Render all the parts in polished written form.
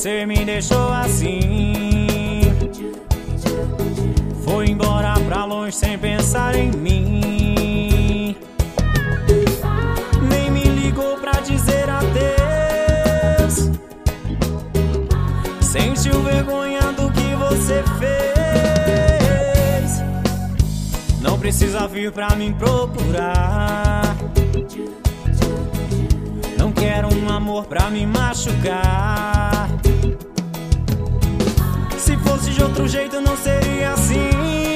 você me deixou assim. Foi embora pra longe sem pensar em mim. Nem me ligou pra dizer adeus. Sentiu vergonha do que você fez. Não precisa vir pra me procurar. Não quero um amor pra me machucar. Se fosse de outro jeito não seria assim.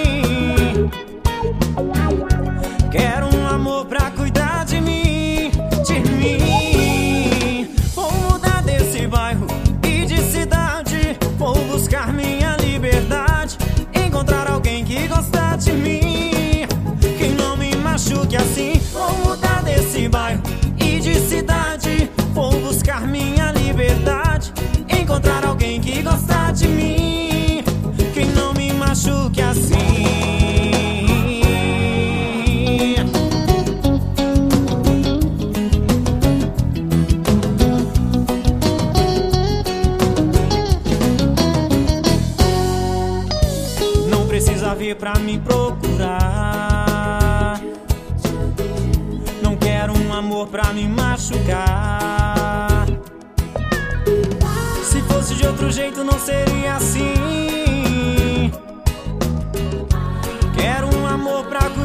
Quero um amor pra cuidar de mim, de mim. Vou mudar desse bairro e de cidade. Vou buscar minha liberdade, encontrar alguém que gosta de mim, que não me machuque assim. Vou mudar desse bairro e de cidade. Vou buscar minha liberdade, encontrar alguém que gosta de mim, que não me machuque assim. Não precisa vir pra me procurar. Não quero um amor pra me machucar. Se fosse de outro jeito não seria assim. Quero um amor pra